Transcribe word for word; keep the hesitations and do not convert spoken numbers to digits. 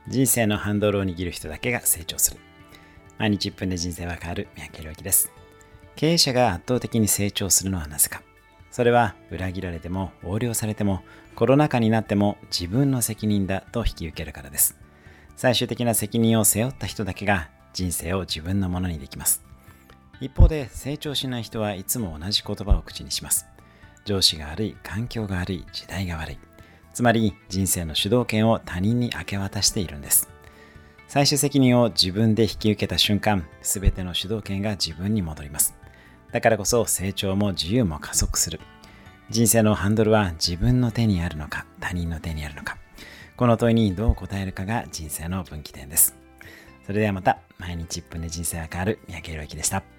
人生のハンドルを握る人だけが成長する。毎日いっぷんで人生は変わる。三宅宏之です。経営者が圧倒的に成長するのはなぜか。それは裏切られても横領されてもコロナ禍になっても自分の責任だと引き受けるからです。最終的な責任を背負った人だけが人生を自分のものにできます。一方で成長しない人はいつも同じ言葉を口にします。上司が悪い、環境が悪い、時代が悪い。つまり人生の主導権を他人に明け渡しているんです。最終責任を自分で引き受けた瞬間、すべての主導権が自分に戻ります。だからこそ成長も自由も加速する。人生のハンドルは自分の手にあるのか、他人の手にあるのか。この問いにどう答えるかが人生の分岐点です。それではまた、毎日いっぷんで人生が変わる三宅宏之でした。